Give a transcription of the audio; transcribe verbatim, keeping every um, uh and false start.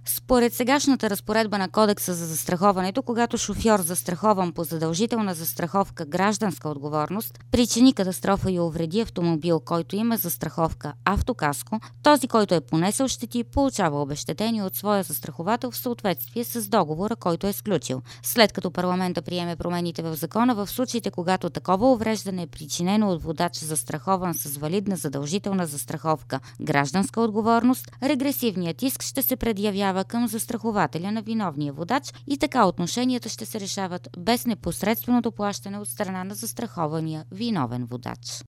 Според сегашната разпоредба на Кодекса за застраховането, когато шофьор, застрахован по задължителна застраховка гражданска отговорност, причини катастрофа и увреди автомобил, който има застраховка автокаско, този, който е понесъл щети, получава обезщетение от своя застраховател в съответствие с договора, който е сключил. След като парламента приеме промените в закона, в случаите, когато такова увреждане е причинено от водач, застрахован с валидна задължителна застраховка гражданска отговорност, регресивният иск ще се предявява към застрахователя на виновния водач и така отношенията ще се решават без непосредственото плащане от страна на застрахования виновен водач.